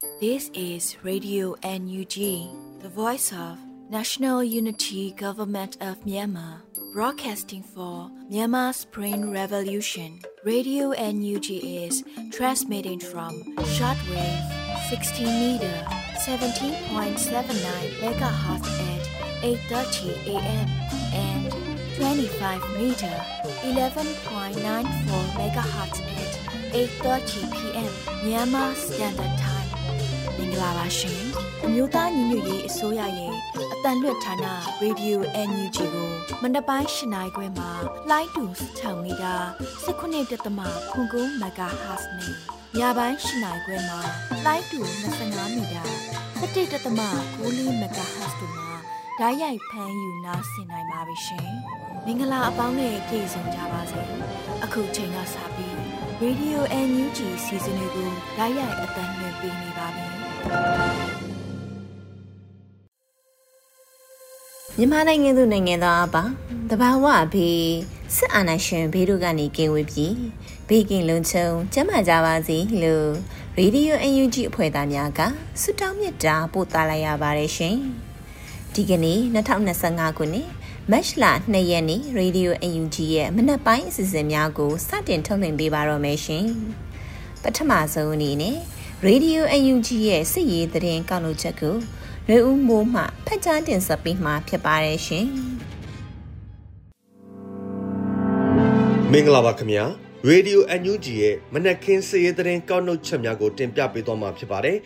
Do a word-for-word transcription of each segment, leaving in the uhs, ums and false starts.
This is Radio N U G, the voice of National Unity Government of Myanmar, broadcasting for Myanmar Spring Revolution. Radio N U G is transmitting from shortwave sixteen meter, seventeen point seven nine megahertz at eight thirty a m and twenty-five meter, eleven point nine four megahertz at eight thirty p m Myanmar Standard Time. မင်္ဂလာပါရှင်အမျိုးသားညီညွတ်ရေးအစိုးရရဲ့အတန်လွတ်ဌာန Radio N U G ကိုမနက်ပိုင်း၈နာရီခွဲမှာလိုင်းတူ၆မီတာ၁၉.၉ MHz နဲ့ညပိုင်း၈နာရီခွဲမှာလိုင်းတူ၂၅မီတာ၁၁.၉၄ MHz တို့မှာဓာတ်ရိုက်ဖမ်းယူနားဆင်နိုင်ပါပြီရှင်မင်္ဂလာအပေါင်းနဲ့ပြည့်စုံကြပါစေအခုချိန်ကစပြီး Radio N U G စီစဉ်တွေကိုဓာတ်ရိုက်အတန်လွှင့်ပေးနေပါပြီမြန်မာနိုင်ငံသူနိုင်ငံသားအပေါင်းတဘာဝဘေးစစ်အာဏာရှင်ဘေးတို့ကနေကင်းဝေးပြီးဘေးကင်းလုံခြုံကျန်းမာကြပါစေလို့ Radio N U G အဖွဲ့သားများကဆုတောင်းမြတ်တာပို့သလိုက်ရပါတယ်ရှင်ဒီကနေ့၂၀၂၅ခုနှစ်မတ်လ၂ရက်နေ့ Radio N U G ရဲ့မနက်ပိုင်းအစီအစဉ်များကိုစတင်ထုတ်လွှင့်ပေးပါတော့မယ်ရှင်ပထမဆုံးအနေနဲ့ Radio N U G ရဲ့စစ်ရေးသတင်းကောက်လို့ချက်ကိုလွေဦးမိုးမှဖတ်ကြားတင်ဆက်ပေးမှာဖြစ်ပါတယ်ရှင်မင်္ဂလာပါခင်ဗျာ Radio N U G ရဲ့မနက်ခင်းစစ်ရေးသတင်းကောက်နှုတ်ချက်များကိုတင်ပြပေးသွားမှာဖြစ်ပါတယ်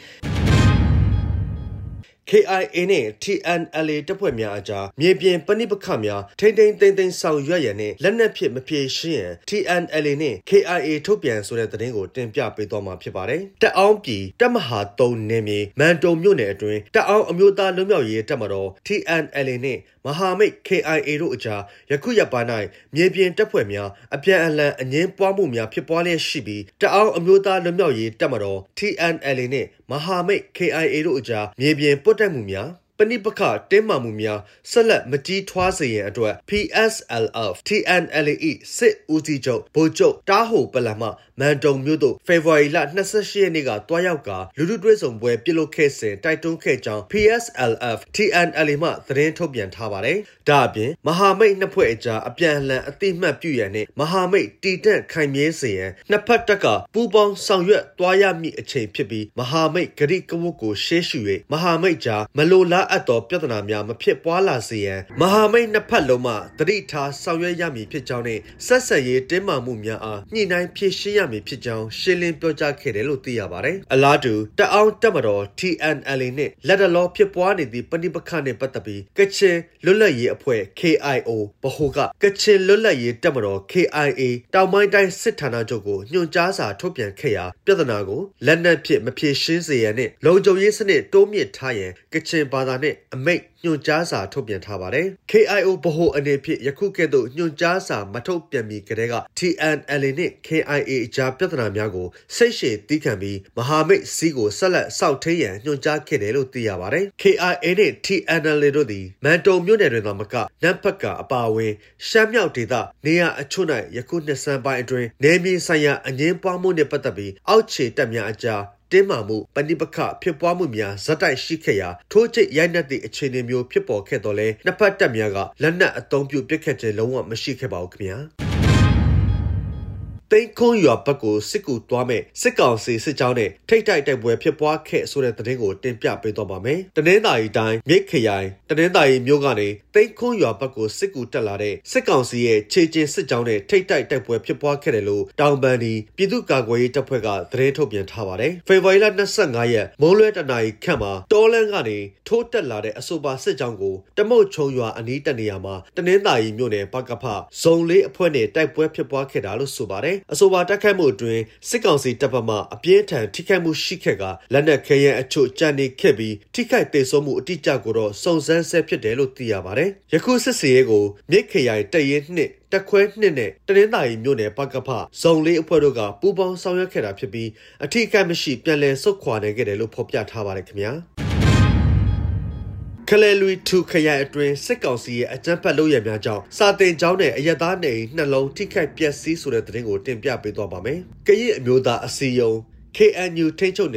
K I A နဲ့ T N L A တပ်ဖွဲ့များအကြားမြေပြင်ပဏိပက္ခများထိမ့်ထိန်သိမ်းသိမ်းဆောင်ရွက်ရန်နဲ့လက်နက်ဖြစ်မပြေရှင်းရန် T N L A နဲ့ K I A ထုတ်ပြန်ဆိုတဲ့သတင်းကိုတင်ပြပေးသွားမှာဖြစ်ပါတယ်။တပ်အောင်ပြည်တပ်မဟာသုံးနယ်မြေမန်တုံမြို့နယ်အတွင်းတပ်အောင်အမျိုးသားလွတ်မြောက်ရေးတပ်မတော် T N L A နဲ့မဟာမိတ် K I A တို့အကြားယခုရက်ပိုင်း၌မြေပြင်တပ်ဖွဲ့များအပြန်အလှန်အငင်းပွားမှုများဖြစ်ပွားလျက်ရှိပြီးတပ်အောင်အမျိုးသားလွတ်မြောက်ရေးတပ်မတော် T N L A နဲ့မဟာမိတ် K I A တို့အကြားမြေပြင်ပွတ်တက်မှုများပဏိပက္ခတင်းမာမှုများဆက်လက်မကြီးထွားစေရန်အတွက် P S L F T N L A စစ်ဦးစီးချုပ်ဗိုလ်ချုပ်တားဟိုပလန်မှမန်တုံမြို့သို့ဖေဖော်ဝါရီလ၂၈ရက်နေ့ကတွားရောက်ကာလူထုတွဲဆောင်ပွဲပြုလုပ်ခဲ့စဉ်တိုက်တွန်းခဲ့ကြောင်း P S L F T N L A မှသတင်းထုတ်ပြန်ထားပါတယ်။ဒါအပြင်မဟာမိတ်နှစ်ဖွဲ့အကြားအပြန်အလှန်အတိမတ်ပြုရန်နဲ့မဟာမိတ်တည်တံ့ခိုင်မြဲစေရန်နှစ်ဖက်တပ်ကပူးပေါင်းဆောင်ရွက်တွားရမည့်အချိန်ဖြစ်ပြီးမဟာမိတ်ဂရိကဝတ်ကိုရှေ့ရှု၍မဟာမိတ်ကြားမလိုလားအပ်သောပြဿနာများမဖြစ်ပွားလာစေရန်မဟာမိတ်နှစ်ဖက်လုံးမှတတိထားဆောင်ရွက်ရမည်ဖြစ်ကြောင်းနဲ့ဆက်ဆက်ရေးတင်းမာမှုများအားညှိနှိုင်းဖြေရှင်းရမည်ဖြစ်ကြောင်းရှင်းလင်းပြောကြားခဲ့တယ်လို့သိရပါတယ်။အလားတူတပ်အောင်တပ်မတော် T N L A နဲ့လက်တလောဖြစ်ပွားနေသည့်ပဏိပက္ခနဲ့ပတ်သက်ပြီးကချင်လွတ်လပ်ရေးအဖွဲ့ K I O ဗဟိုကကချင်လွတ်လပ်ရေးတပ်မတော် K I A တောင်ပိုင်းတိုင်းစစ်ဌာနချုပ်ကိုညွှန်ကြားစာထုတ်ပြန်ခဲ့ရာပြဿနာကိုလက်နက်ဖြင့်မဖြေရှင်းစေရန်နဲ့လုံခြုံရေးစနစ်တိုးမြင့်ထားရန်ကချင်ဘာသာနဲ့အမိန့်ညွှန်ကြားစာထုတ်ပြန်ထားပါတယ်။ K I O ဗဟိုအနေဖြင့်ယခုကဲ့သို့ညွှန်ကြားစာမထုတ်ပြန်မီကတည်းက T N L A နဲ့ K I A အကြားပြဿနာများကိုစိတ်ရှည်သီးခံပြီးမဟာမိတ်စီးကိုဆက်လက်စောင့်ထိန်ရန်ညွှန်ကြားခဲ့တယ်လို့သိရပါတယ်။ K I A နဲ့ T N L A တို့သည်မန်တုံမြို့နယ်တွင်သာမကနမ်ဖတ်ကာအပါအဝင်ရှမ်းမြောက်ဒေသနေရာအချို့၌ယခုနှစ်ဆန်းပိုင်းအတွင်းနယ်မြေဆိုင်ရာအငင်းပွားမှုနှင့်ပတ်သက်ပြီးအောက်ခြေတပ်များအကြားတင်းမာမှုပဏိပက္ခဖြစ်ပွားမှုများဇက်တိုက်ရှိခဲ့ရာထိုးကျိတ်ရိုက်နှက်သည့်အခြေအနေမျိုးဖြစ်ပေါ်ခဲ့တော့လဲနှစ်ဖက်တပ်များကလက်နက်အသုံးပြုပစ်ခတ်ခြင်းလုံးဝမရှိခဲ့ပါဘူးခင်ဗျာတိတ်ခွန်ရွာဘက်ကိုစစ်ကူသွားမဲ့စစ်ကောင်စီစစ်ကြောင်းနဲ့ထိတ်တိုက်တိုက်ပွဲဖြစ်ပွားခဲ့ဆိုတဲ့သတင်းကိုတင်ပြပေးတော့ပါမယ်။တနင်္သာရီတိုင်းမြိတ်ခရိုင်တနင်္သာရီမြို့ကနေတိတ်ခွန်ရွာဘက်ကိုစစ်ကူတက်လာတဲ့စစ်ကောင်စီရဲ့ခြေကျင်းစစ်ကြောင်းနဲ့ထိတ်တိုက်တိုက်ပွဲဖြစ်ပွားခဲ့တယ်လို့တောင်ပန်ဒီပြည်သူ့ကာကွယ်ရေးတပ်ဖွဲ့ကသတင်းထုတ်ပြန်ထားပါတယ်။ဖေဖော်ဝါရီလ၂၅ရက်မိုးလွဲတနာရီခန့်မှာတောလန်းကနေထိုးတက်လာတဲ့အဆိုပါစစ်ကြောင်းကိုတမုတ်ချုံရွာအနီးတနေရာမှာတနင်္သာရီမြို့နယ်ပကဖဇုံလေးအဖွဲ့နဲ့တိုက်ပွဲဖြစ်ပွားခဲ့တာလို့ဆိုပါတယ်။အဆိုပါတိုက်ခိုက်မှုအတွင်းစစ်ကောင်စီတပ်မှအပြင်းထန်ထိခိုက်မှုရှိခဲ့ကလက်နက်ခဲယမ်းအချို့ကျန်နေခဲ့ပြီးထိခိုက်ဒေဆုံးမှုအတိအကျကိုတော့စုံစမ်းဆဲဖြစ်တယ်လို့သိရပါတယ်။ယခုစစ်စရေးကိုမြိတ်ခရိုင်တရင်နှစ်တက်ခွဲနှစ်နဲ့တနင်္သာရီမြို့နယ်ပကဖဇုံလေးအဖွဲ့တို့ကပူးပေါင်းဆောင်ရွက်ခဲ့တာဖြစ်ပြီးအထိအခိုက်မရှိပြန်လည်ဆုတ်ခွာနိုင်ခဲ့တယ်လို့ဖော်ပြထားပါတယ်ခင်ဗျာ။ခလဲလူထူခရိုင်အတွင်းစစ်ကောင်စီရဲ့အကြမ်းဖက်လုပ်ရများကြောင့်စာတင်ကျောင်းနဲ့အရက်သားနေနှလုံးထိခိုက်ပျက်စီးဆိုတဲ့သတင်းကိုတင်ပြပေးသွားပါမယ်။ကရင်အမျိုးသားအစည်းအရုံး K N U ထိန်းချုပ်နေပြီခ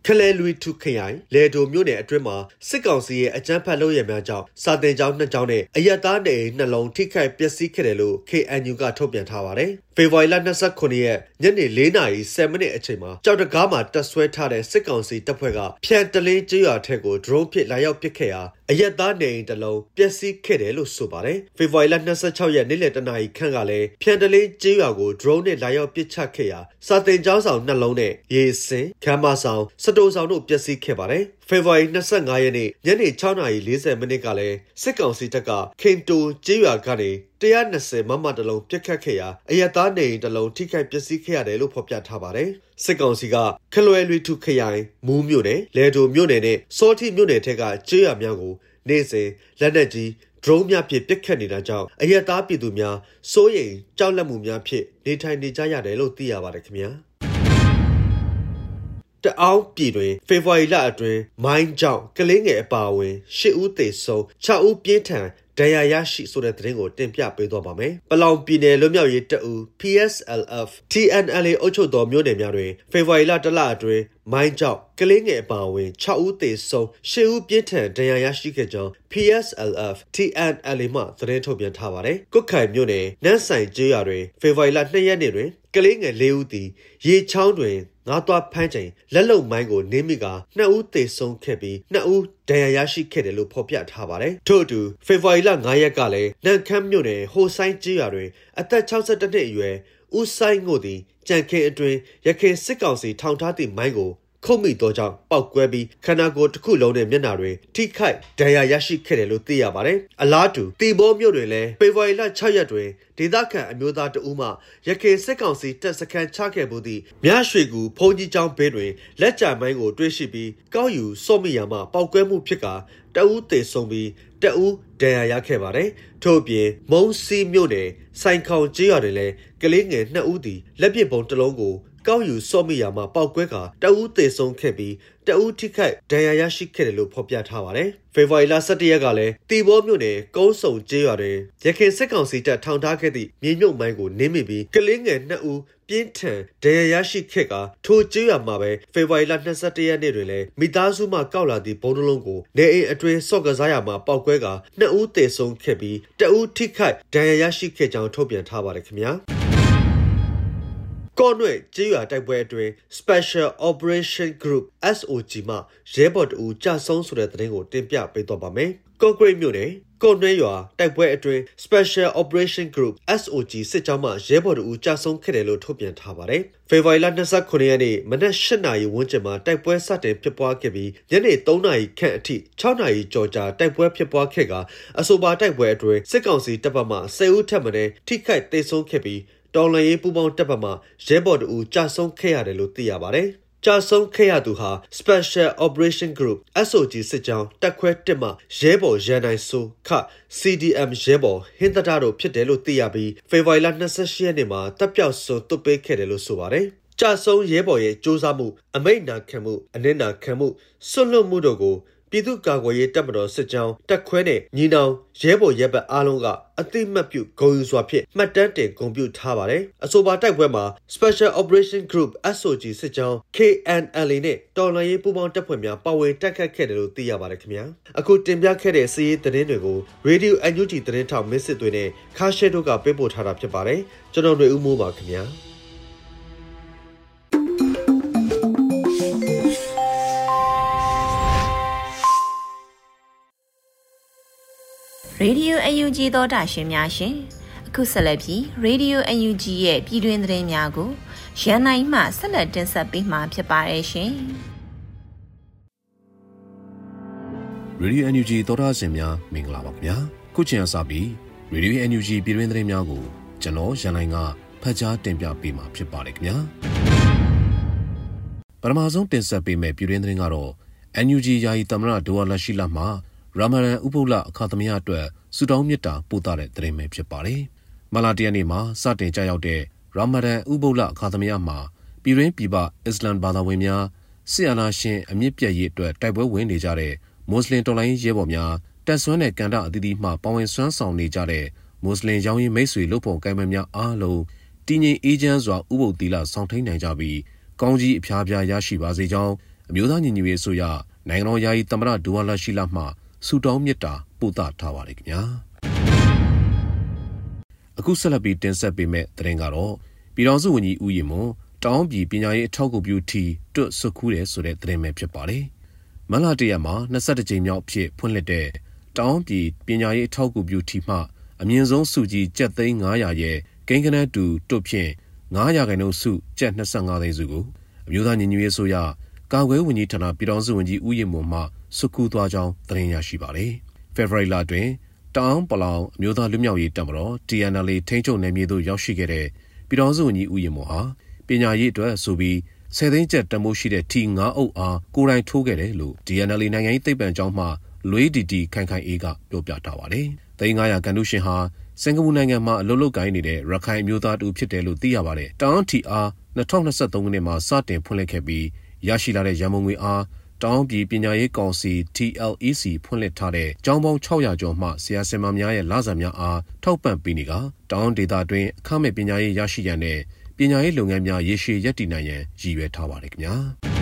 လဲလူထုခရိုင်လေဒိုမြို့နယ်အတွင်းမှာစစ်ကောင်စီရဲ့အကြမ်းဖက်လုပ်ရများကြောင့်စာတင်ကျောင်းနှစ်ကျောင်းနဲ့အရက်သားနေနှလုံးထိခိုက်ပျက်စီးခဲ့တယ်လို့ K N U ကထုတ်ပြန်ထားပါတယ်။ဖေဖော်ဝါရီလ၂၉ရက်ညနေ၄နာရီ၁၀မိနစ်အချိန်မှာကြောက်တကားမှာတက်ဆွဲထားတဲ့စစ်ကောင်စီတပ်ဖွဲ့ကဖြန်တလင်းကျေးရွာထက်ကို drone ဖြင့်လာရောက်ပစ်ခဲ့ရာအရက်သားနေအိမ်တစ်လုံးပျက်စီးခဲ့တယ်လို့ဆိုပါတယ်။ဖေဖော်ဝါရီလ၂၆ရက်နေ့လယ်တနာရီခန့်ကလည်းဖြန်တလင်းကျေးရွာကို drone နဲ့လာရောက်ပစ်ချခဲ့ရာစာတင်ကျောင်းဆောင်နှလုံးနဲ့ရေစင်ခမ်းမဆောင်စတိုဆောင်တို့ပျက်စီးခဲ့ပါတယ်။ဖေဖော်ဝါရီ၂၅ရက်နေ့ညနေ၆နာရီ၄၀မိနစ်ကလည်းစစ်ကောင်စီတပ်ကခင်တိုကျေးရွာကနေ၁၂၀မမတလုံးပြစ်ခတ်ခဲ့ရာအရက်သားနေအိမ်တစ်လုံးထိခိုက်ပျက်စီးခဲ့ရတယ်လို့ဖော်ပြထားပါတယ်။စစ်ကောင်စီကခလွယ်လွီထုခရိုင်မူးမြို့နယ်လဲဒိုမြို့နယ်နဲ့စောတိမြို့နယ်ထက်ကကျေးရွာများကိုနေ့စဉ်လက်နက်ကြီးဒရုန်းများဖြင့်ပစ်ခတ်နေတာကြောင့်အရက်သားပြည်သူများစိုးရိမ်ကြောက်လန့်မှုများဖြင့်နေထိုင်နေကြရတယ်လို့သိရပါတယ်ခင်ဗျာ။တအောင်းပြည်တွင်ဖေဖော်ဝါရီလအတွင်းမိုင်းကြောင့်ကလေးငယ်အပါအဝင်၈ဦးသေဆုံး၆ဦးပြင်းထန်ဒဏ်ရာရရှိဆိုတဲ့သတင်းကိုတင်ပြပေးသွားပါမယ်။ပလောင်ပြည်နယ်လွတ်မြောက်ရေးတပ်ဦး P S L F T N L A အုပ်ချုပ်သောမြို့နယ်များတွင်ဖေဖော်ဝါရီလတလအတွင်းမိုင်းကြောင့်ကလေးငယ်အပါအဝင်၆ဦးသေဆုံး၈ဦးပြင်းထန်ဒဏ်ရာရရှိခဲ့ကြောင်း P S L F T N L A မှသတင်းထုတ်ပြန်ထားပါတယ်။ကွတ်ခိုင်မြို့နယ်နန်းဆိုင်ကျေးရွာတွင်ဖေဖော်ဝါရီလ၂ရက်နေ့တွင်ကလေးငယ်၄ဦးသည်ရေချောင်းတွင်ငါးသွားဖမ်းချိန်လက်လုံမိုင်းကိုနင်းမိကနှစ်ဦးသေဆုံးခဲ့ပြီးနှစ်ဦးဒဏ်ရာရရှိခဲ့တယ်လို့ဖော်ပြထားပါတယ်။ထို့အတူဖေဖော်ဝါရီလ၅ရက်ကလည်းနန်ခမ်းမြို့နယ်ဟိုဆိုင်ကျေးရွာတွင်အသက်၆၁နှစ်အရွယ်ဦးဆိုင်ငိုသည်ကြံခင်းအတွင်းရခိုင်စစ်ကောင်စီထောင်ထားသည့်မိုင်းကိုခုတ်မိသောကြောင့်ပောက်ကွဲပြီးခန္ဓာကိုယ်တစ်ခုလုံးနဲ့မျက်နှာတွေထိခိုက်ဒဏ်ရာရရှိခဲ့တယ်လို့သိရပါတယ်။အလားတူတီဘောမြို့တွင်လည်းဖေဖော်ဝါရီလ၆ရက်တွင်ဒေသခံအမျိုးသားတဦးမှရခိုင်စစ်ကောင်စီတပ်စခန်းချခဲ့မှုသည့်မြရွှေကူဖုန်ကြီးကျောင်းဘေးတွင်လက်ကျန်မိုင်းကိုတွေ့ရှိပြီးကောက်ယူစော့မိရာမှပောက်ကွဲမှုဖြစ်ကာတအူးသေဆုံးပြီးတအူးဒဏ်ရာရခဲ့ပါတယ်။ထို့အပြင်မုံစီမြို့နယ်ဆိုင်ခေါင်ကျေးရွာတွင်လည်းကလေးငယ်နှစ်ဦးသည်လက်ပစ်ပုံတစ်လုံးကိုကောက်ယူစော့မိရာမှာပောက်ကွဲကာတအူးသေဆုံးခဲ့ပြီးတအူးထိခိုက်ဒဏ်ရာရရှိခဲ့တယ်လို့ဖော်ပြထားပါတယ်။ဖေဖော်ဝါရီလ၁၁ရက်ကလည်းတီဘောမြို့နယ်ကုန်းစုံကျေးရွာတွင်ရခိုင်စစ်ကောင်စီတပ်ထောင်ထားခဲ့သည့်မြေမြုပ်မိုင်းကိုနင်းမိပြီးကလေးငယ်နှစ်ဦးပြင်းထန်ဒဏ်ရာရရှိခဲ့ကာထိုကျေးရွာမှာပဲဖေဖော်ဝါရီလ၂၁ရက်နေ့တွင်လည်းမိသားစုမှကောက်လာသည့်ဘုံနှလုံးကိုနေအိမ်အတွင်းစော့ကစားရာမှာပောက်ကွဲကာနှစ်ဦးသေဆုံးခဲ့ပြီးတအူးထိခိုက်ဒဏ်ရာရရှိခဲ့ကြောင်းထုတ်ပြန်ထားပါတယ်ခင်ဗျာ။ကော့နွဲ့ကျေးရွာတိုက်ပွဲအတွင်း Special Operation Group S O G မှရဲဘော်တဦးကြာဆုံးဆိုတဲ့သတင်းကိုတင်ပြပေးသွားပါမယ်။ကော့ဂရိတ်မြို့နယ်ကော့နွဲ့ရွာတိုက်ပွဲအတွင်း Special Operation Group S O G စစ်ကြောင်းမှရဲဘော်တဦးကြာဆုံးခဲ့တယ်လို့ထုတ်ပြန်ထားပါတယ်။ဖေဖော်ဝါရီလ၂၉ရက်နေ့မနက်၈နာရီဝန်းကျင်မှာတိုက်ပွဲစတင်ဖြစ်ပွားခဲ့ပြီးညနေ၃နာရီခန့်အထိ၆နာရီကျော်ကြာတိုက်ပွဲဖြစ်ပွားခဲ့ကအဆိုပါတိုက်ပွဲအတွင်းစစ်ကောင်စီတပ်ဖက်မှ၁၀ဦးထက်မနည်းထိခိုက်သေဆုံးခဲ့ပြီးတော်လှန်ရေးပူးပေါင်းတပ်ဖက်မှရဲဘော်တို့ကြာဆုံးခဲ့ရတယ်လို့သိရပါတယ်။ကြာဆုံးခဲ့ရသူဟာ Special Operation Group S O G စစ်ကြောင်းတပ်ခွဲတစ်မှရဲဘော်ရန်နိုင်စိုးခ C D M ရဲဘော်ဟင်းတတာတို့ဖြစ်တယ်လို့သိရပြီးဖေဖော်ဝါရီလ၂၈ရက်နေ့မှာတပ်ပြောက်ဆုံးတုတ်ပေးခဲ့တယ်လို့ဆိုပါတယ်။ကြာဆုံးရဲဘော်ရဲ့စ조사မှုအမိန့်နာခံမှုအနစ်နာခံမှုဆွလွတ်မှုတို့ကိုပြည်သူ့ကာကွယ်ရေးတပ်မတော်စစ်ကြောင်းတပ်ခွဲနဲ့ညီနောင်ရဲဘော်ရဲဘက်အားလုံးကအသိမှတ်ပြုဂုဏ်ယူစွာဖြင့်မှတ်တမ်းတင်ဂုဏ်ပြုထားပါတယ်။အဆိုပါတိုက်ပွဲမှာ Special Operation Group S O G စစ်ကြောင်း K N L A နဲ့တော်လှန်ရေးပူးပေါင်းတပ်ဖွဲ့များပါဝင်တိုက်ခတ်ခဲ့တယ်လို့သိရပါတယ်ခင်ဗျာ။အခုတင်ပြခဲ့တဲ့စီးရေးသတင်းတွေကို Radio N U G သတင်းထောက်မစ်စစ်သွေးနဲ့ခါရှဲတို့ကပေးပို့ထားတာဖြစ်ပါတယ်။ကျွန်တော်ຫນွေဦးမိုးပါခင်ဗျာ။ Radio N U G သောတာရှင်များရှင်အခုဆက်လက်ပြီး Radio N U G ရဲ့ပြည်တွင်းသတင်းများကိုရန်နိုင်မှဆက်လက်တင်ဆက်ပေးမှာဖြစ်ပါတယ်ရှင် Radio N U G သောတာရှင်များမင်္ဂလာပါခင်ဗျာခုချိန်အစပြီး Radio N U G ပြည်တွင်းသတင်းများကိုကျွန်တော်ရန်နိုင်ကဖတ်ကြားတင်ပြပေးမှာဖြစ်ပါတယ်ခင်ဗျာပထမဆုံးတင်ဆက်ပေးမယ့်ပြည်တွင်းသတင်းကတော့ N U G ယာယီသမ္မတဒိုဝါလက်ရှိလာမှရာမာဒန်ဥပုပ်လအခါသမယအတွက်ဆုတောင်းမေတ္တာပို့သတဲ့သတင်းပဲဖြစ်ပါတယ်။မလာတရနေ့မှာစတင်ကြရောက်တဲ့ရာမာဒန်ဥပုပ်လအခါသမယမှာပြည်ရင်းပြည်ပအစ္စလမ်ဘာသာဝင်များဆီအာနာရှင်အမြင့်ပြည့်ရေးအတွက်တိုက်ပွဲဝင်နေကြတဲ့မွတ်စလင်တော်လှန်ရေးရဲဘော်များတပ်ဆွမ်းတဲ့ကန္တာအသီးသီးမှပါဝင်ဆွမ်းဆောင်နေကြတဲ့မွတ်စလင်ရောင်းရင်မိတ်ဆွေလုပ်ဖို့ကိုင်မများအားလုံးတည်ငြိမ်အေးချမ်းစွာဥပုပ်သီလဆောင်ထိန်နိုင်ကြပြီးကောင်းကြီးအဖျားဖျားရရှိပါစေကြောင်းအမျိုးသားညီညွတ်ရေးအစိုးရနိုင်ငံတော်ယာယီသမ္မတဒူဝါလရှိလာမှဆူတောင်းမြတ်တာပို့သထားပါတယ်ခင်ဗျာအခုဆက်လက်ပြီးတင်ဆက်ပေးမယ့်သတင်းကတော့ပြည်တော်စုဝန်ကြီးဦးရီမွန်တောင်းပြည်ပညာရေးအထောက်အကူပြုထီတွတ်ဆွခူးတယ်ဆိုတဲ့သတင်းပဲဖြစ်ပါတယ်မလတရက်မှာနှစ်ဆယ့်တစ်ကြိမ်မြောက်အဖြစ်ဖွင့်လှစ်တဲ့တောင်းပြည်ပညာရေးအထောက်အကူပြုထီမှအမြင့်ဆုံးစုကြီးကျပ်သိန်း၅ရာရဲ့ကိန်းကနန်းတူတွတ်ဖြင့်၅ရာခိုင်နှုန်းစုကျပ်၂၅သိန်းစုကိုအမျိုးသားညီညွတ်ရေးအစိုးရကာကွယ်ဝန်ကြီးဌာနပြည်တော်စုဝန်ကြီးဦးရီမွန်မှဆွခူးသွားကြောင်းသတင်းရရှိပါတယ်ဖေဖော်ဝါရီလတွင်တောင်ပလောင်အမျိုးသားလူမျိုးရေးတပ်မတော် T N L A ထိန်းချုပ်နယ်မြေသို့ရောက်ရှိခဲ့တဲ့ပြည်တော်စုဝန်ကြီးဦးရီမွန်ဟာပညာရေးအတွက်ဆိုပြီးဆယ်သိန်းကျပ်တန်ဖိုးရှိတဲ့ထီ၅အုပ်အားကိုယ်တိုင်ထိုးခဲ့တယ်လို့ D N L A နိုင်ငံရေးသိပ္ပံကျောင်းမှလွေးဒီတီခိုင်ခိုင်အေးကပြောပြထားပါတယ်။သိန်း၅ရာကန်တူရှင်ဟာစင်ကာပူနိုင်ငံမှာအလုပ်လုပ်ကိုင်နေတဲ့ရခိုင်အမျိုးသားတူဖြစ်တယ်လို့သိရပါတယ်။တောင်ထီအား၂၀၂၃ခုနှစ်မှာစတင်ဖွင့်လှစ်ခဲ့ပြီးရရှိလာတဲ့ရန်ပုံငွေအားတောင်ပြည်ပညာရေးကောင်စီ T L E C ဖွင့်လှစ်ထားတဲ့ကျောင်းပေါင်း၆ရာကျော်မှဆရာဆရာမများရဲ့လစာများအားထောက်ပံ့ပေးနေကတောင်ဒေသတွင်အခမဲ့ပညာရေးရရှိရန်နဲ့ပညာရေးလုပ်ငန်းများရေရှည်ရပ်တည်နိုင်ရန်ရည်ရွယ်ထားပါတယ်ခင်ဗျာ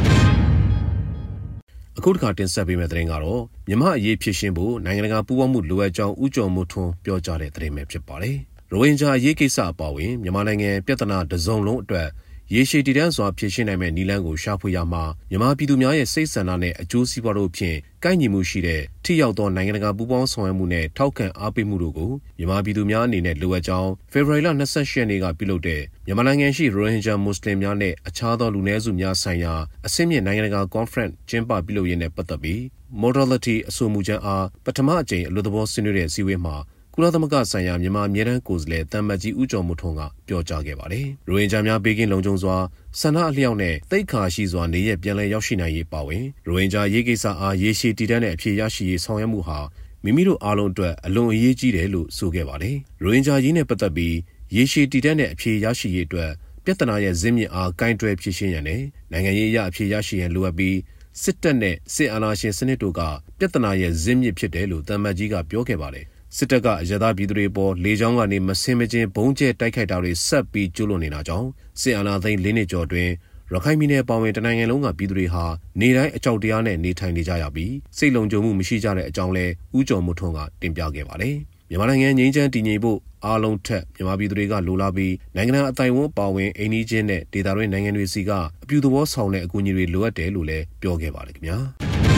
အခုတစ်ခါတင်ဆက်ပေးမယ့်သတင်းကတော့မြန်မာအရေးဖြစ်ရှင်းဖို့နိုင်ငံတကာပူးပေါင်းမှုလိုအပ်ကြောင်းဦးကျော်မိုးထွန်းပြောကြားတဲ့သတင်းပဲဖြစ်ပါတယ်ရိုဟင်ဂျာအရေးကိစ္စအပါအဝင်မြန်မာနိုင်ငံပြဿနာတစ်စုံလုံးအတွက်ရေရှည်တည်တံ့စွာဖြစ်ရှင်းနိုင်မယ့်နည်းလမ်းကိုရှာဖွေရမှာမြန်မာပြည်သူများရဲ့စိတ်ဆန္ဒနဲ့အကျိုးစီးပွားတို့ဖြင့်ကိုက်ညီမှုရှိတဲ့ထိရောက်သောနိုင်ငံတကာပူးပေါင်းဆောင်ရွက်မှုနဲ့ထောက်ခံအားပေးမှုတို့ကိုမြန်မာပြည်သူများအနေနဲ့လိုအပ်ကြောင်းဖေဖော်ဝါရီလ၂၈ရက်နေ့ကပြုလုပ်တဲ့မြန်မာနိုင်ငံရှိရိုဟင်ဂျာမွတ်စလင်များနဲ့အခြားသောလူနည်းစုများဆိုင်ရာအဆင့်မြင့်နိုင်ငံတကာ conference ကျင်းပပြုလုပ်ရင်းနဲ့ပတ်သက်ပြီး modality အဆိုအမူကြမ်းအားပထမအကြိမ်အလို့သဘောဆွေးနွေးတဲ့အစည်းအဝေးမှာကုလသမဂ္ဂဆိုင်ရာမြန်မာအမြဲတမ်းကိုယ်စားလှယ်တမ်မတ်ကြီးဦးကျော်မိုးထွန်းကပြောကြားခဲ့ပါတယ်။ရိုဟင်ဂျာများဘေးကင်းလုံခြုံစွာဆန္ဒအလျောက်နဲ့သိက္ခာရှိစွာနေရပြန်လည်ရောက်ရှိနိုင်ရေးပါဝင်ရိုဟင်ဂျာရေးကိစ္စအားရေရှည်တည်တံ့တဲ့အဖြစ်ရရှိရေးဆောင်ရွက်မှုဟာမိမိတို့အားလုံးအတွက်အလွန်အရေးကြီးတယ်လို့ဆိုခဲ့ပါတယ်။ရိုဟင်ဂျာရေးနဲ့ပတ်သက်ပြီးရေရှည်တည်တံ့တဲ့အဖြစ်ရရှိရေးအတွက်ပြဿနာရဲ့ဇင်းမြစ်အားကင်တွယ်ဖြေရှင်းရန်နဲ့နိုင်ငံရေးအရအဖြစ်ရရှိရန်လိုအပ်ပြီးစစ်တပ်နဲ့စစ်အာဏာရှင်စနစ်တို့ကပြဿနာရဲ့ဇင်းမြစ်ဖြစ်တယ်လို့တမ်မတ်ကြီးကပြောခဲ့ပါတယ်။စစ်တပ်ကအရသာပြည်သူတွေပေါ်လေကြောင်းကနေမဆင်မချင်းဘုံကျဲတိုက်ခိုက်တာတွေဆက်ပြီးကျူးလွန်နေတာကြောင့်စစ်အာဏာသိမ်းလေးနှစ်ကျော်တွင်ရခိုင်ပြည်နယ်ပါဝင်တနိုင်ငံလုံးကပြည်သူတွေဟာနေတိုင်းအကြောက်တရားနဲ့နေထိုင်နေကြရပြီးစိတ်လုံခြုံမှုမရှိကြတဲ့အကြောင်းလဲဦးကျော်မိုးထွန်းကတင်ပြခဲ့ပါတယ်။မြန်မာနိုင်ငံငြိမ်းချမ်းတည်ငြိမ်ဖို့အားလုံးထက်မြန်မာပြည်သူတွေကလိုလားပြီးနိုင်ငံအတိုင်းအဝန်ပါဝင်အိမ်နီးချင်းနဲ့ဒေသတွင်းနိုင်ငံတွေစီကအပြုသဘောဆောင်တဲ့အကူအညီတွေလိုအပ်တယ်လို့လည်းပြောခဲ့ပါတယ်ခင်ဗျာ။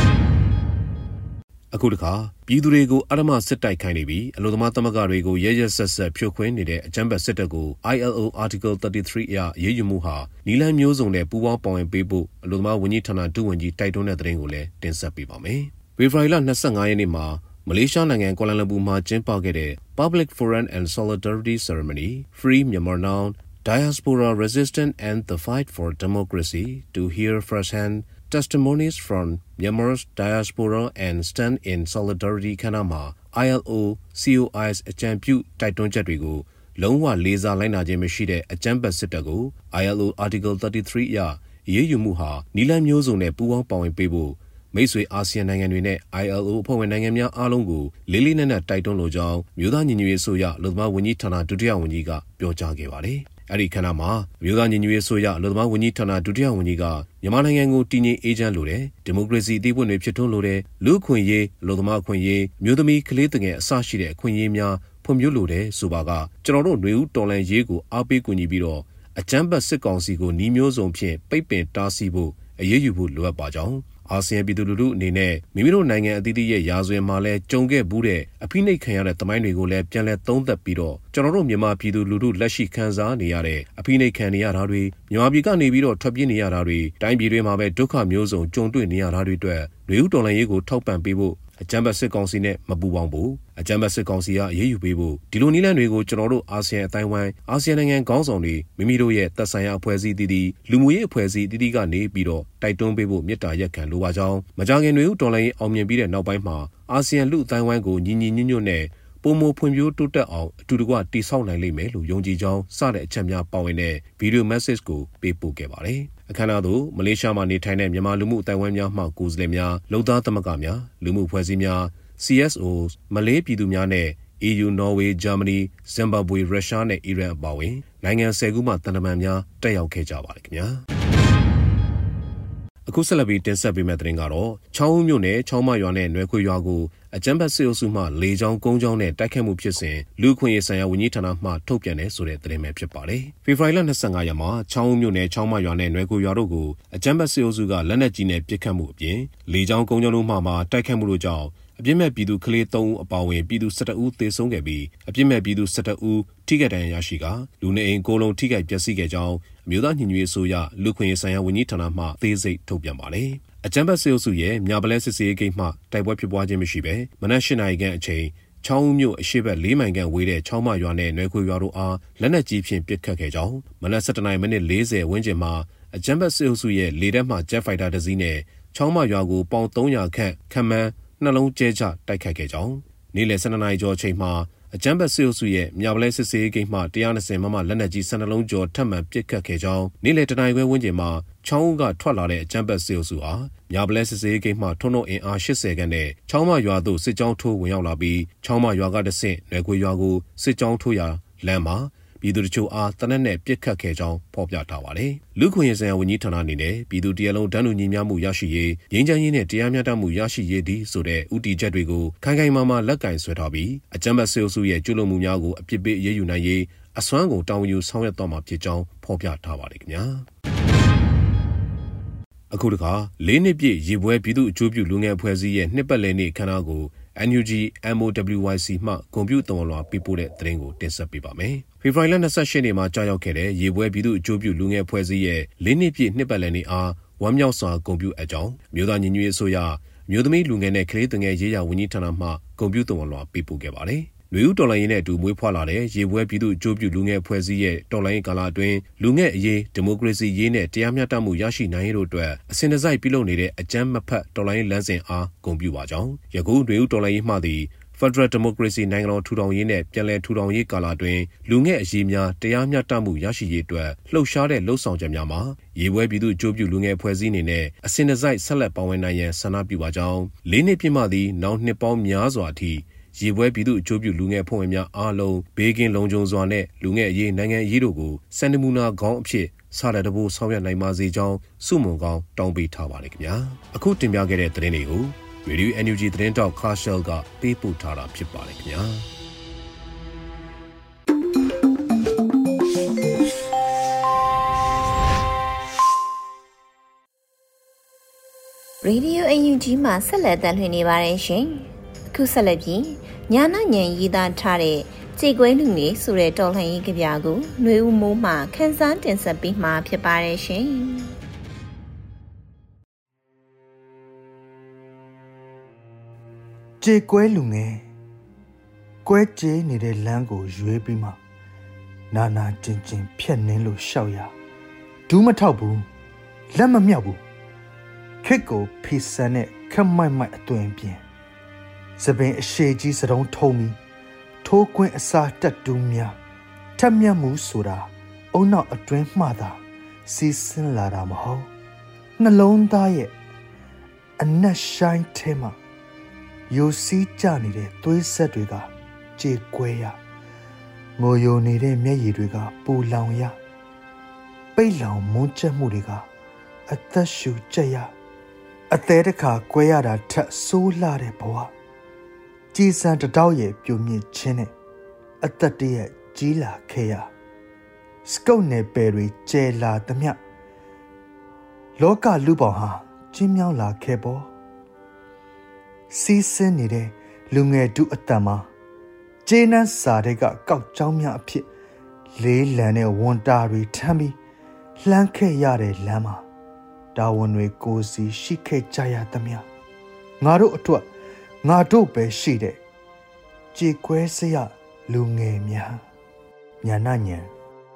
အခုတခါပြည်သူတွေကိုအဓမ္မစစ်တိုက်ခိုင်းနေပြီးအလို့သမားသမဂ္ဂတွေကိုရဲရဲဆက်ဆက်ဖြိုခွင်းနေတဲ့အကြမ်းဖက်စစ်တပ်ကို I L O Article thirty-three အရရေးယူမှုဟာနီလန်မျိုးစုံနဲ့ပူးပေါင်းပါဝင်ပေးဖို့အလို့သမားဝန်ကြီးဌာနဒုဝန်ကြီးတိုက်တွန်းတဲ့သတင်းကိုလည်းတင်ဆက်ပေးပါမယ်။ဖေဖော်ဝါရီလ၂၅ရက်နေ့မှာမလေးရှားနိုင်ငံကွာလာလမ်ပူမှာကျင်းပခဲ့တဲ့ Public Forum and Solidarity Ceremony Free Myanmar Now Diaspora Resistance and the Fight for Democracy to hear firsthand testimonies from Myanmar's diaspora and stand in solidarity ခန္ဓာမှာ I L O C O Is အကြံပြုတိုက်တွန်းချက်တွေကိုလုံးဝလေးစားလိုက်နာခြင်းမရှိတဲ့အကြမ်းဖက်စစ်တပ်ကို I L O Article thirty-three အရအရေးယူမှုဟာနီလန်မျိုးစုံနဲ့ပူးပေါင်းပါဝင်ပေးဖို့မိတ်ဆွေအာဆီယံနိုင်ငံတွေနဲ့ I L O အဖွဲ့ဝင်နိုင်ငံများအားလုံးကိုလေးလေးနက်နက်တိုက်တွန်းလိုကြောင်းမြို့သားညီညွတ်ရေးအစိုးရလူသမားဝန်ကြီးဌာနဒုတိယဝန်ကြီးကပြောကြားခဲ့ပါတယ်။အဲ့ဒီခဏမှာမြို့သားညီညွတ်ရေးအစိုးရလူသမားဝန်ကြီးဌာနဒုတိယဝန်ကြီးကမြန်မာနိုင်ငံကိုတည်ငြိမ်အေးချမ်းလိုတယ်ဒီမိုကရေစီအသေးပွင့်တွေဖြစ်ထွန်းလိုတယ်လူ့အခွင့်အရေးလူသမားအခွင့်အရေးမြို့သမီးကလေးတငယ်အစရှိတဲ့အခွင့်အရေးများဖွံ့ဖြိုးလိုတယ်ဆိုပါကကျွန်တော်တို့ຫນွေဦးတော်လှန်ရေးကိုအားပေးကူညီပြီးတော့အကြမ်းဖက်စစ်ကောင်စီကိုနှီးမျိုးစုံဖြင့်ပိတ်ပင်တားဆီးဖို့အရေးယူဖို့လိုအပ်ပါကြောင်းအာဆီယံပြည်သူလူထုအနေနဲ့မိမိတို့နိုင်ငံအသီးသီးရဲ့ရာဇဝင်မှာလဲကြုံခဲ့ဘူးတဲ့အဖိနှိပ်ခံရတဲ့သမိုင်းတွေကိုလည်းပြန်လည်သုံးသပ်ပြီးတော့ကျွန်တော်တို့မြန်မာပြည်သူလူထုလက်ရှိခံစားနေရတဲ့အဖိနှိပ်ခံနေရတာတွေမြန်မာပြည်ကနေပြီးတော့ထွက်ပြေးနေရတာတွေတိုင်းပြည်တွေမှာပဲဒုက္ခမျိုးစုံကြုံတွေ့နေရတာတွေအတွက်ຫນွေဦးတော်လှန်ရေးကိုထောက်ပံ့ပေးဖို့အကြမ်းဖက်စစ်ကောင်စီနဲ့မပူးပေါင်းဘူးအကြမ်းဖက်စစ်ကောင်စီကအရေးယူပေးဖို့ဒီလိုနည်းလမ်းတွေကိုကျွန်တော်တို့အာဆီယံအတိုင်းဝိုင်းအာဆီယံနိုင်ငံခေါင်းဆောင်တွေမိမိတို့ရဲ့သက်ဆိုင်ရာအဖွဲ့အစည်းတည်တည်လူမှုရေးအဖွဲ့အစည်းတည်တည်ကနေပြီးတော့တိုက်တွန်းပေးဖို့မြစ်တာရက်ခံလိုပါကြောင်းမကြာခင်တွေဦးတော်လှန်ရေးအောင်မြင်ပြီးတဲ့နောက်ပိုင်းမှာအာဆီယံလူအတိုင်းဝိုင်းကိုညီညီညွတ်ညွတ်နဲ့ပုံမဖွံ့ဖြိုးတိုးတက်အောင်အတူတကွတည်ဆောက်နိုင်လိမ့်မယ်လို့ယုံကြည်ကြောင်းစတဲ့အချက်များပါဝင်တဲ့ဗီဒီယို message ကိုပေးပို့ခဲ့ပါတယ်။အခမ်းအနားသို့မလေးရှားမှာနေထိုင်တဲ့မြန်မာလူမှုအတိုင်းဝိုင်းများမှကိုယ်စားလှယ်များလုံသားသမဂ္ဂများလူမှုအဖွဲ့အစည်းများ C S Os မလေးပြည်သူများနဲ့ E U Norway Germany Zimbabwe Russia နဲ့ Iran အပါအဝင်နိုင်ငံဆယ်ခုမှတန်တမန်များတက်ရောက်ခဲ့ကြပါတယ်ခင်ဗျာအခုဆက်လက်ပြီးတင်ဆက်ပေးမယ့်သတင်းကတော့ချောင်းဦးမြို့နယ်ချောင်းမရွာနဲ့နွယ်ခွေရွာကိုအကြမ်းဖက်စစ်အုပ်စုမှလေကြောင်းကုန်းကြောင်းနဲ့တိုက်ခတ်မှုဖြစ်စဉ်လူခွင့်ရေးဆိုင်ရာဝန်ကြီးဌာနမှထုတ်ပြန်တဲ့ဆိုတဲ့သတင်းပဲဖြစ်ပါတယ်။ဖေဖော်ဝါရီလ၂၅ရက်မှာချောင်းဦးမြို့နယ်ချောင်းမရွာနဲ့နွယ်ခွေရွာတို့ကိုအကြမ်းဖက်စစ်အုပ်စုကလက်နက်ကြီးနဲ့ပစ်ခတ်မှုအပြင်လေကြောင်းကုန်းကြောင်းတို့မှမှတိုက်ခတ်မှုတို့ကြောင့်အပြစ်မဲ့ပြည်သူကလေး၃ဦးအပါအဝင်ပြည်သူ၁၁ဦးသေဆုံးခဲ့ပြီးအပြစ်မဲ့ပြည်သူ၁၁ဦးထိခိုက်ဒဏ်ရာရရှိကလူနေအိမ်ကိုလုံးထိခိုက်ပျက်စီးခဲ့ကြောင်းအမျိုးသားညီညွတ်ရေးအစိုးရလူခွင့်ရေးဆိုင်ရာဝန်ကြီးဌာနမှသေစိတ်ထုတ်ပြန်ပါတယ်။အကြမ်းဖက်စစ်အုပ်စုရဲ့မြပလဲစစ်စေးဂိတ်မှတိုက်ပွဲဖြစ်ပွားခြင်းမရှိဘဲမနက်၈နာရီခန့်အချိန်ချောင်းဦးမြို့အရှိတ်လေးမိုင်ခန့်ဝေးတဲ့ချောင်းမရွာနဲ့နွယ်ခွေရွာတို့အားလက်နက်ကြီးဖြင့်ပစ်ခတ်ခဲ့ကြောင်းမနက်၁၁နာရီမိနစ်၄၀ဝန်းကျင်မှာအကြမ်းဖက်စစ်အုပ်စုရဲ့လေတပ်မှဂျက်ဖိုက်တာတစ်စီးနဲ့ချောင်းမရွာကိုပေါင်၃၀၀ခန့်ခန့်မှန်းနှလုံးကျဲချတိုက်ခတ်ခဲ့ကြောင်းနေ့လယ်၁၂နာရီကျော်အချိန်မှာအကြမ်းဖက်စစ်အုပ်စုရဲ့မြပလဲစစ်စေးဂိတ်မှ၁၂၀မမလက်နက်ကြီး၁၂လုံးကျော်ထပ်မံပစ်ခတ်ခဲ့ကြောင်းနေ့လယ်တနာရီခွဲဝန်းကျင်မှာချောင်းဦးကထွက်လာတဲ့အကြမ်းဖက်စစ်အုပ်စုအားမြပလဲစစ်စေးဂိတ်မှထုံးထုံးအင်အား၈၀ခန့်နဲ့ချောင်းမရွာသို့စစ်ကြောင်းထိုးဝင်ရောက်လာပြီးချောင်းမရွာကတဆင့်နယ်ခွေရွာကိုစစ်ကြောင်းထိုးရာလမ်းမှာပြည်သူတချို့အားတနက်နဲ့ပြစ်ခတ်ခဲ့ကြောင်းဖော်ပြထားပါတယ်။လူခွင့်ရေးဆိုင်ရာဝန်ကြီးဌာနအနေနဲ့ပြည်သူတရလုံးတန်းတူညီမျှမှုရရှိရေးငြိမ်းချမ်းရေးနဲ့တရားမျှတမှုရရှိရေးဒီဆိုတဲ့ဥတီချက်တွေကိုခိုင်ခိုင်မာမာလက်ကင်ဆွဲထားပြီးအကြမ်းဖက်စစ်အုပ်စုရဲ့ကျူးလွန်မှုများကိုအပြစ်ပေးအရေးယူနိုင်ရေးအစွမ်းကုန်တာဝန်ယူဆောင်ရွက်သွားမှာဖြစ်ကြောင်းဖော်ပြထားပါတယ်ခင်ဗျာ။အခုတခါလေးနှစ်ပြည့်ရေပွဲပြည်သူအကျိုးပြုလူငယ်အဖွဲ့အစည်းရဲ့နှစ်ပတ်လည်နေ့ခမ်းနားကို အန် ယူ ဂျီ အမ် အို ဒဘလျူ ဝိုင် စီ မှဂုဏ်ပြုတော်လွှာပေးပို့တဲ့သတင်းကိုတင်ဆက်ပေးပါမယ်။ဖေဖော်ဝါရီလ၂၈ရက်နေ့မှာကြာရောက်ခဲ့တဲ့ရေပွဲပြည်သူ့အကျိုးပြုလူငယ်အဖွဲ့အစည်းရဲ့လေးနှစ်ပြည့်နှစ်ပတ်လည်နေ့အားဝမ်းမြောက်စွာဂုဏ်ပြုအပ်ကြောင်းမြို့သားညီညွတ်ရေးအစိုးရမြို့သမီးလူငယ်နဲ့ကလေးသူငယ်ရေးရာဝန်ကြီးဌာနမှဂုဏ်ပြုတော်လွှာပေးပို့ခဲ့ပါတယ်။လူဦးတော်လိုင်းရေးနဲ့အတူမွေးဖွားလာတဲ့ရေပွဲပြည်သူ့အကျိုးပြုလူငယ်အဖွဲ့အစည်းရဲ့တော်လိုင်းကာလအတွင်းလူငယ်အရေးဒီမိုကရေစီရေးနဲ့တရားမျှတမှုရရှိနိုင်ရေးတို့အတွက်အစဉ်တစိုက်ပြုလုပ်နေတဲ့အကြမ်းမဖက်တော်လိုင်းလမ်းစဉ်အားဂုဏ်ပြုပါကြောင်းယခုလူဦးတော်လိုင်းရေးမှသည်Federal Democracy နိုင်ငံတော်ထူထောင်ရေးနဲ့ပြည်လည်ထူထောင်ရေးကာလအတွင်းလူငယ်အရေးများတရားမျှတမှုရရှိရေးအတွက်လှုပ်ရှားတဲ့လှုပ်ဆောင်ချက်များမှာရေပွဲပြည်သူ့အကျိုးပြုလူငယ်ဖွဲ့စည်းအနေနဲ့အစဉ်တစိုက်ဆက်လက်ပါဝင်နိုင်ရန်ဆန္ဒပြုပါကြောင်းလေးနှစ်ပြည့်မှသည်နောက်နှစ်ပေါင်းများစွာအထိရေပွဲပြည်သူ့အကျိုးပြုလူငယ်ဖွဲ့ဝင်များအားလုံးဘေးကင်းလုံခြုံစွာနဲ့လူငယ်အရေးနိုင်ငံအရေးတို့ကိုစံနမူနာကောင်းအဖြစ်စားတဲ့တဘိုးဆောင်ရွက်နိုင်ပါစေကြောင်းဆုမွန်ကောင်းတောင်းပေးထားပါတယ်ခင်ဗျာအခုတင်ပြခဲ့တဲ့သတင်းတွေကိုရေဒီယို အန် ယူ ဂျီ သတင်းတောက်ခါရှယ်ကပေးပို့ထားတာဖြစ်ပါတယ်ခင်ဗျာရေဒီယို အန် ယူ ဂျီ မှာဆက်လက်တင်ပြနေပါတယ်ရှင်အခုဆက်လက်ပြီးညာနာညံရေးသားထားတဲ့ကြေကွဲလူငယ်ဆိုတဲ့တော်လှန်ရေးကြပြကိုຫນွေဦးမိုးမှခန်းစားတင်ဆက်ပေးမှာဖြစ်ပါတယ်ရှင်ကြေကွဲလူငယ်ကွဲကြေးနေတဲ့လမ်းကိုရွေးပြီးမှနာနာကျင်ကျင်ဖြက်နှင်းလို့ရှောက်ရဒူးမထောက်ဘူးလက်မမြောက်ဘူးခစ်ကိုဖီဆန်နဲ့ခက်မိုက်မိုက်အသွင်ပြင်စပင်အရှိကြီးစတုံးထုံးပြီးထိုးကွင်းအစာတက်တူးများထက်မြက်မှုဆိုတာအုံနောက်အတွင်းမှသာစီးဆင်းလာတာမဟုတ်နှလုံးသားရဲ့အနက်ရှိုင်းထဲမှာယိုစီးကြနေတဲ့သွေးဆက်တွေကကြေကွဲရငိုယိုနေတဲ့မျက်ရည်တွေကပူလောင်ရပိတ်လောင်မွန်းကျက်မှုတွေကအသက်ရှူကြက်ရအသေးတစ်ခါကွဲရတာထက်ဆိုးလာတဲ့ဘဝကြည်စံတတောက်ရဲ့ပြုံမြင့်ခြင်းနဲ့အသက်တရဲ့ကြီးလာခဲ့ရစကုတ်နယ်ပယ်တွေကျဲလာသမျှလောကလူပေါင်းဟာကျင်းမြောင်းလာခဲ့ပေါ်စီးဆင်းနေတဲ့လူငယ်တုအတန်မှာဂျေနန်စာတွေကကောက်ကြောင်းများအဖြစ်လေးလံတဲ့ဝန်တာတွေထမ်းပြီးလှမ်းခဲ့ရတဲ့လမ်းမှာတာဝန်တွေကိုစီရှိခဲ့ကြရသမျှငါတို့အတွက်ငါတို့ပဲရှိတဲ့ကြေကွဲစရလူငယ်များညာနာညံ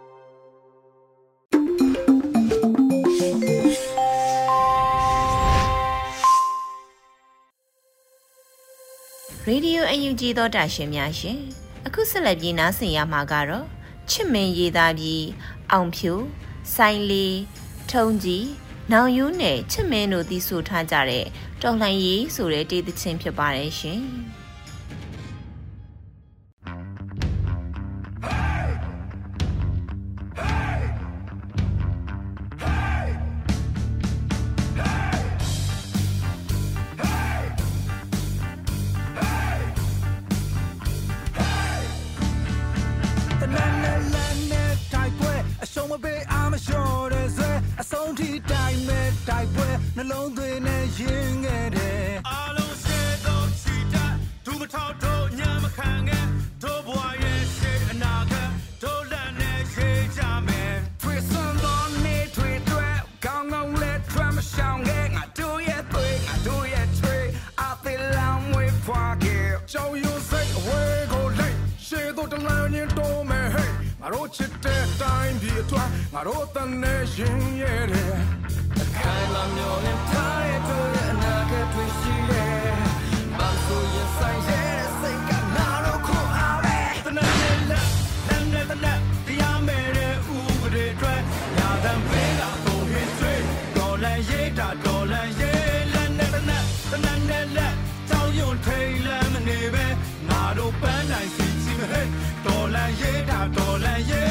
ရေဒီယို အန် ယူ ဂျီ သောတာရှင်များရှင်အခုဆက်လက်ပြီးနားဆင်ရမှာကတော့ချစ်မင်းရေးသားပြီးအောင်ဖြူဆိုင်လီထုံကြီးနောင်ယူးနဲ့ချစ်မင်းတို့သီးဆိုထားကြတဲ့တော်လှန်ရေးဆိုတဲ့တေးသချင်းဖြစ်ပါတယ်ရှင်တော်မဲ့ဟဲ့ငါတို့ချစ်တဲ့တိုင်းပြည်အတွင်းငါတို့တန်နေရှင်ရဲ့အခိုင်အမာမျောလင်းထားတဲ့တို့ရဲ့အနာဂတ်တွေရှိတယ်ဘာလို့ရင်ဆိုင်ရဲ့စိတ်ကနာတော့ခုအားပဲတနက်နဲ့လက်နဲ့နဲ့တနက်တရားမဲ့တဲ့ဥပဒေတွေညာတမ်းပေးတာကိုဟစ်ဆွေးဒေါ်လာရေးတာဒေါ်လာရေးလက်နဲ့တနက်တနက်နဲ့လက်ကြောင်ယွန်ထိန်လမ်းမနေပဲငါတို့ပန်းနိုင်စီစီမဟဲ့ဒေါ်လာရေးတာဒေါ်လာရေး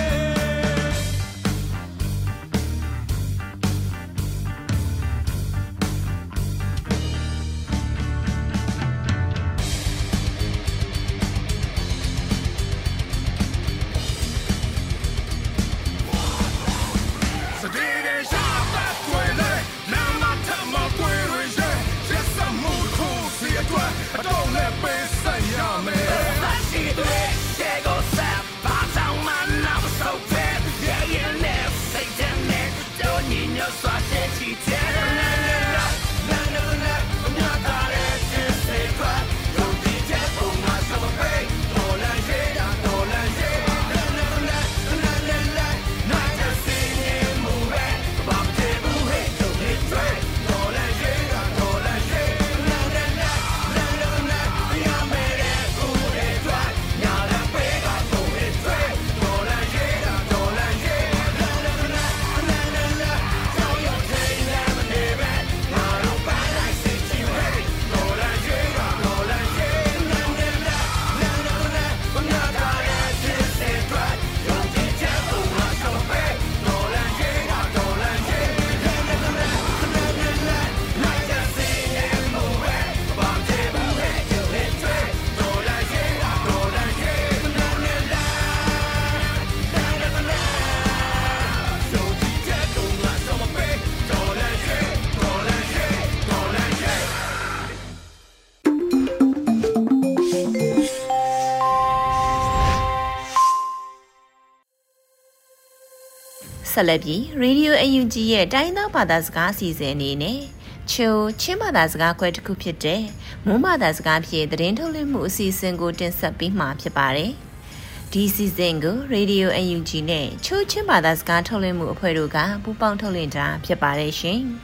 ဆက်လက်ပြီး Radio အန် ယူ ဂျီ ရဲ့တိုင်းသားဘာသာစကားအစီအစဉ်အနေနဲ့ချိုချင်းဘာသာစကားခွဲတစ်ခုဖြစ်တဲ့မွန်းဘာသာစကားဖြင့်သတင်းထုတ်လွှင့်မှုအစီအစဉ်ကိုတင်ဆက်ပေးမှာဖြစ်ပါတယ်။ဒီစီစဉ်ကို Radio အန် ယူ ဂျီ နဲ့ချိုချင်းဘာသာစကားထုတ်လွှင့်မှုအဖွဲ့တို့ကပူးပေါင်းထုတ်လွှင့်တာဖြစ်ပါတယ်ရှင်။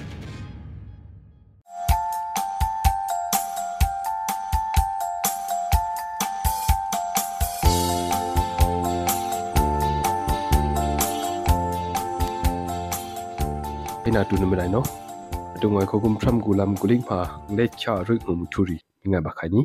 နာတူနမနိုင်နော်အတုံငွေခုကုမ်ထရမ်ကူလမ်ကူလင်းဖာလက်ချာရိငုံထူရီငါဘခိုင်နီ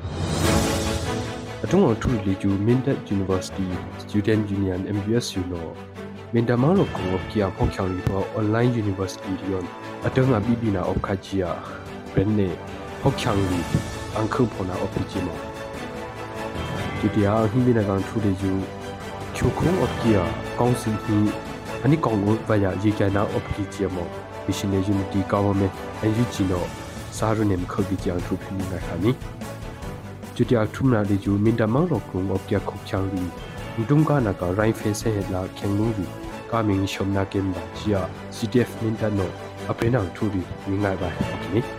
အတုံငွေထူရီကျူမင်ဒတ် University Student Union အမ် ယူ အက်စ် ယူ နော်မင်ဒမာလောကောကီယာဖောက်ချောင်းရီပေါ် online university ဒီယွန်အတုံငါဘီဘီနာအောက်ခါချီယာဘရန်နေဖောက်ချောင်းရီအန်ခုဖောနာအောက်ပချီမောဒီတရားဟိမီနာကန်ထူရီကျူချိုခုံအောက်ကီယာကောင်စီဟီอันนี้กองอุบายยีแกนาอบกิจิมอมิชเนยูนิตี้กาวเมนเอ็นยูจีโนซารุเนมขบิจิอังทุพิมินาคานีจุดยาทุมนาดิจูมินดามังรอกรุงอบเกียขบชังรีดุงกานาการไรเฟเซเฮลาเคียงลุงรีกามิงชมนาเกมบาจิอาซีดีเอฟมินดาโนอเปนังทุรีมิงไงบายโอเคนี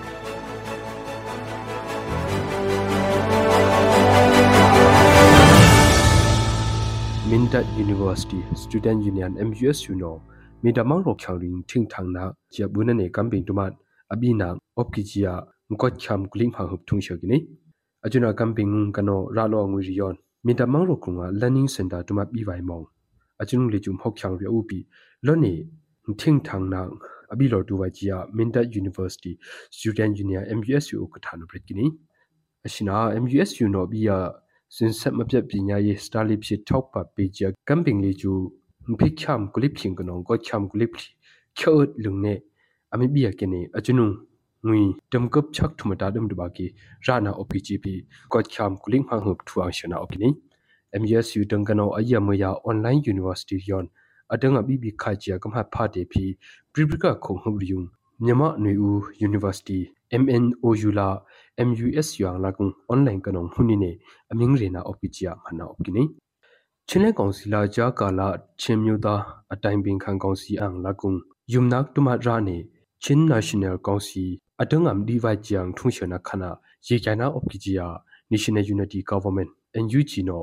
Mindat University Student Union เอ็ม ยู เอส ยู no มีดามังรอกชาวลิงทิ้งทางนักเจียบุนันเอกัมบิงตุมันอบีนังอบกิจิยางกอดชามกลิงหาหุบทุ่งเชกินีอาจุนากัมบิงกันโนราโลงวิริยอนมีดามังรอกรุงว่า learning center ตุมาบีไวมองอาจุนเลจุมหกชางเรียอุบีล้นเอทิ้งทางนักอบีโลดูวาจิยา Mindat University Student Union เอ็ม ยู เอส ยู กฐานบริกินีอาชินา เอ็ม ยู เอส ยู no บียาสินสัมผัสปัญญาเยสตาลิพิท็อปปับปีเจกัมปิงลีจูพิชามกุลิพิงกันองก็ชามกุลิพิเชิดลุงเนอเมบียกันเนอจุนุงงุยดมกับชักทุมตาดมดบากีรานาอพีจีพีก็ชามกุลิงพังหุบทัวร์ชนะอกินีเอ็ม ยู เอส ยู ดังกันเอาอายามยาออนไลน์ยูนิเวอร์ซิตี้ยอนอดังอบีบีขายเจียกัมหัดพาเดพีปริบริกาคงหุบริยุงยามะนุยูยูนิเวอร์ซิตี้ เอ็ม เอ็น โอ ยู ลา เอ็ม ยู เอส ยูอังลากุงออนไลน์กันองหุนิเนอมิงเรนาอปิจิยามันนาอกินีชินเลกองศิลาจากาลาเชมิวดาอตัยบิงคังกองศิอังลากุงยุมนักตุมาราเนชิน National กองศิอดังอัมดีไวจียงทุ่งเชนักขณะเยจานาอปิจิยา National Unity Government เอ็น ยู จี โน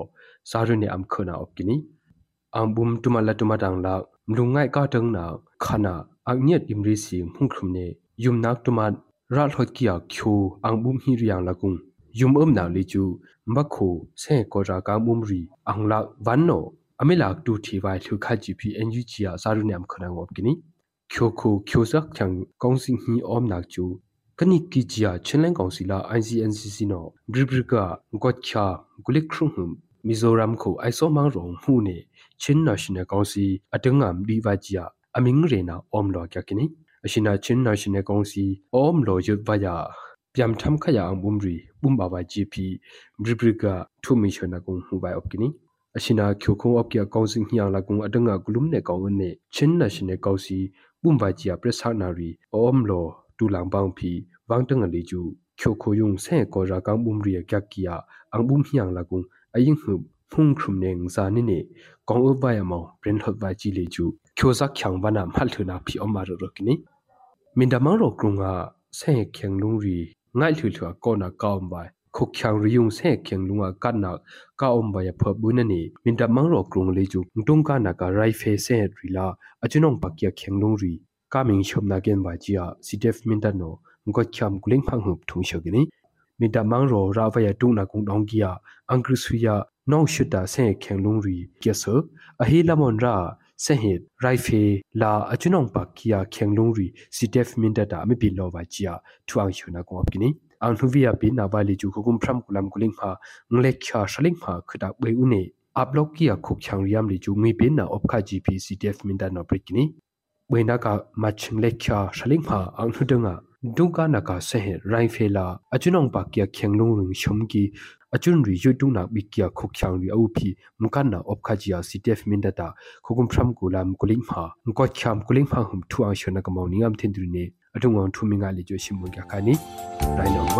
sarune am khona opkini angbum tumala tumadang la mlungai ka tang na khana angnyet imri si mhungkhumne yumnak tumat ral hotkia khyu angbum hi riang lakung yum om na lechu mbakho se ko ra ka mumri angla vanno amilak tu thi vai thu kha ji phi nug ya sarune am khona opkini khyo kho khyo sak chang kaungsing hi om nak chu kani ki jia chenleng kaungsila I C N C C no bribrika gotcha gulik khrum Mizoram ko aiso mang rong hu ne Chin National Council atengam diwajia aming rena omlo kyakini ashina Chin National Council omlo yubaya pyam tham khaya ambumri bumba ba G P bribrika thumi chona kong hu bai opkini ashina khyokong opkia council hiang la kong atenga gulum ne kaung ne Chin National Council bumba jia presanari omlo tulang bang phi wangtang ali ju khyokho yung se ko ra kang bumri kyakkia angbum hiang la kong aying hu phung khrum neng za ni ne kong ubaya mo pren hot ba ji le ju khyoza khyang bana mal thuna phi omar ro kini mindamang ro krunga se khyang lung ri ngai thu thwa ko na kaum ba khok khyang ri yung se khyang lunga kan na ka om ba ya pho bu na ni mindamang ro krung le ju tung ka na ka rai fe se ri la achunong pakya khyang lung ri ka ming chom na gen ba ji a cdf mindano ngot khyam guling phang hup thung shogini midamang ro rawaya tungna kung donggia angkrusuya nong shuta se khenglung ri keso ahi lamon ra sehet raife la achunong pakkia khenglung ri cdf mindata mi bilowa chia thuang shuna ko apkini anhuvia bin awali ju khugum phram kulam kuling pha nglekha shaling pha khada bwe une ablokkia khukhyang riam ri ju ngi bin na opkha gp cdf mindano prikini bwena ka maching lekha shaling pha anhudanga Dunga naka sehe raifela achunong pakya khenglung rung shomgi achun ri yutung na bikya khokhyang ri aupi mukana opkhajia cdf mindata khogum phram kulam kuling pha ngko khyam kuling pha hum thuang shona kamau ningam thindri ne atungong thuminga le jo simung kya kani raino ba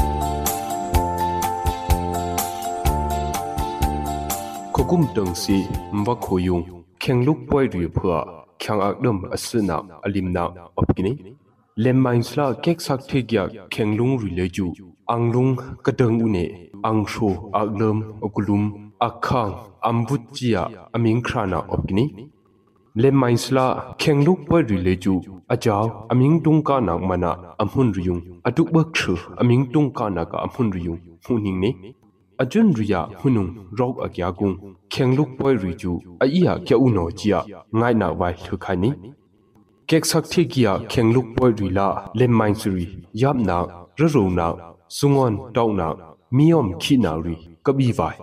khogum tongsi mbakhoyung khengluk poi ri phwa khyang akdam asna alimna opkini Lemainsla kek sak thegya khenglung rileju anglung kadang une angsho aglum okulum akhang ambutjia aming khrana opkini Lemainsla khengluk poi rileju ajaw aming tungka nak mana amhun riyung atuk bakthru aming tungka naka amhun riyung huning ne ajun riya hunung rok agya gung khengluk poi riju aiya kya uno chia ngai na wai thukhani Kek sak thegia khengluk poi rila lemmainsuri yapna rarona sungon tauna miom khina ri kabi vai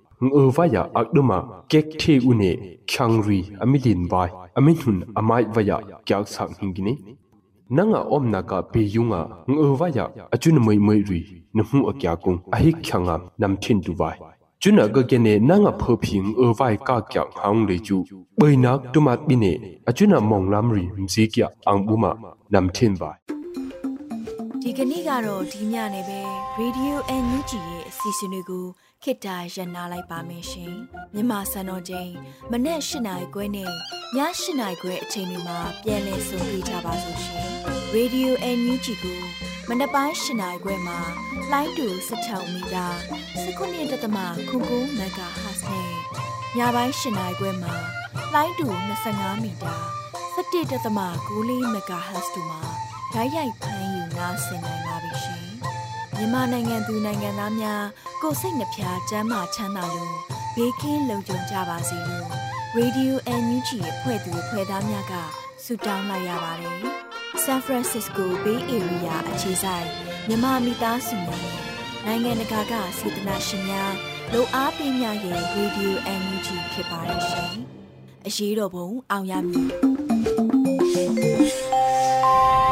ngwaya akduma kek the une khyangri amilin vai aminhun amai vaya kyak sak hingini nanga omna ka peyunga ngwaya achun moi moi ri nhu akya kung ahi khyanga namthin du vai Chuna gagene nanga phoping awai ka kya hang leju boinak tumat bine achuna monglamri mzikya angbuma namthin ba ဒီကနေ့ကတော့ဒီညနေပဲ Radio N U G ရဲ့အစီအစဉ်လေးကိုခေတ္တရနာလိုက်ပါမယ်ရှင်မြန်မာစံတော်ချိန်မနေ့၈နာရီခွဲနဲ့ည၈နာရီခွဲအချိန်တွေမှာပြန်လည်ဆုံတွေ့ကြပါလို့ရှင် Radio N U G ကိုမနေ့ပိုင်း၈နာရီခွဲမှာလိုင်းတူ၁၆မီတာ၁၉.၉ MHz နဲ့ညပိုင်း၈နာရီခွဲမှာလိုင်းတူ၂၅မီတာ၁၁.၉၄ MHz တို့မှာဓာတ်ရိုက်ဖမ်းယူနားဆင်နိုင်ပါပြီရှင်မြန်မာနိုင်ငံသူနိုင်ငံသားများကိုယ်စိတ်နှပြချမ်းသာချမ်းသာလို့ဘေးကင်းလုံခြုံကြပါစေလို့ Radio N U G ရဲ့ဖွဲ့သူဖွဲ့သားများကဆုတောင်းလိုက်ရပါတယ် San Francisco Bay Area အခြေစိုက်မြန်မာမိသားစုများနဲ့နိုင်ငံတကာကစေတနာရှင်များလိုအားပေးများရဲ့ Radio N U G ဖြစ်ပါတယ်ရှင်အရေးတော်ပုံအောင်ရမည်